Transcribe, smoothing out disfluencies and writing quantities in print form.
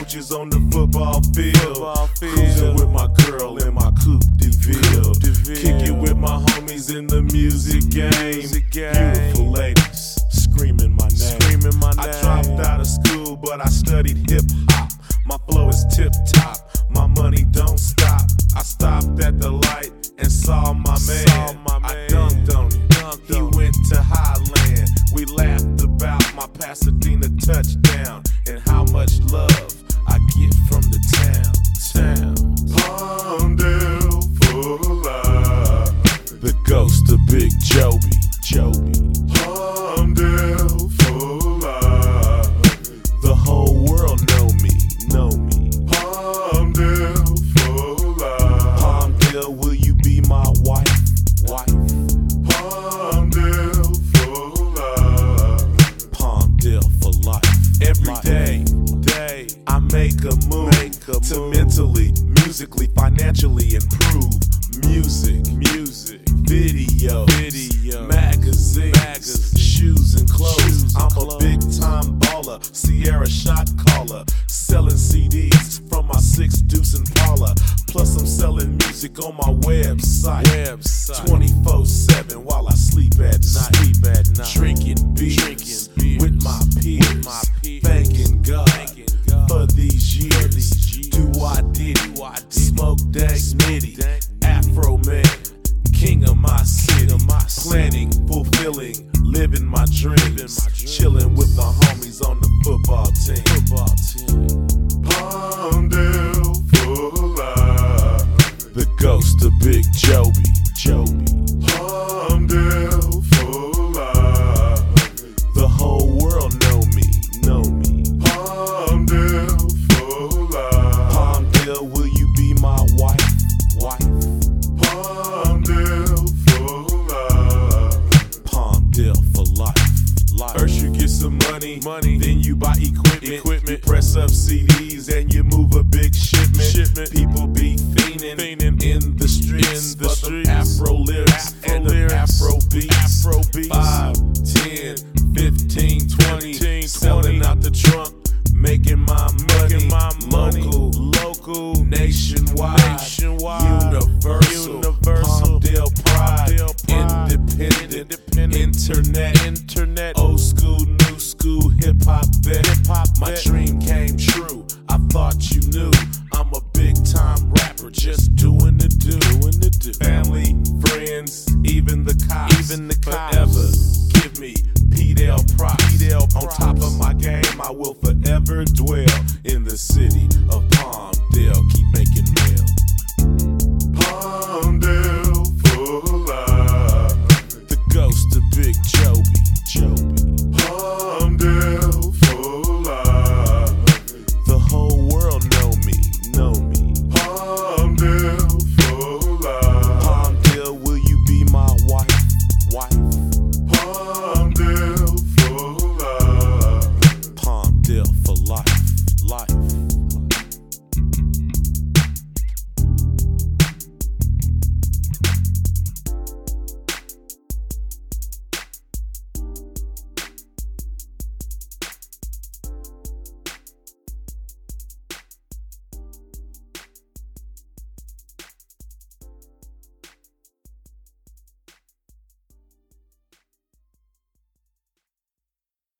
coaches on the football field. Cruising with my girl in my coupe de ville. Kick it with my homies in the music game. Beautiful ladies screaming my name. I dropped out of school, but I studied hip hop. My flow is tip top, my money don't stop. I stopped at the light and saw my man. I dunked on him. He went to Highland. We laughed about my Pasadena touchdown and how much love I get from the town. Palmdale for life. The ghost of Big Joby. Palmdale for life. The whole world know me. Palmdale for life. Palmdale, will you be my wife? Palmdale for life. Palmdale for life. Every day, I make a move to mentally, musically, financially improve. Music, video, magazines, shoes and clothes. I'm a big time baller, Sierra shot caller, selling CDs from my 6 Deuce Impala. Plus I'm selling music on my website 24/7 while I sleep at night. Drinking beers with my peers, thanking God for these years. Do I did it, smoke dank nitty, Afro man, king of my city, planning, fulfilling, living my dreams, chilling with the homies on the football team. Palmdale for life. The ghost of Big Joby. Palmdale for life. The whole world know me. Palmdale for life. Palmdale, will you be my wife? Palmdale for life. Palmdale for life. First you get some money, then you buy equipment. You press up CDs and you move a big shipment. People be fiending in the streets for them Afro lyrics and the Afro beats. 5, 10, 15, 20, selling out the trunk, making my money. Local, nationwide, universal, Palmdale pride, independent, internet,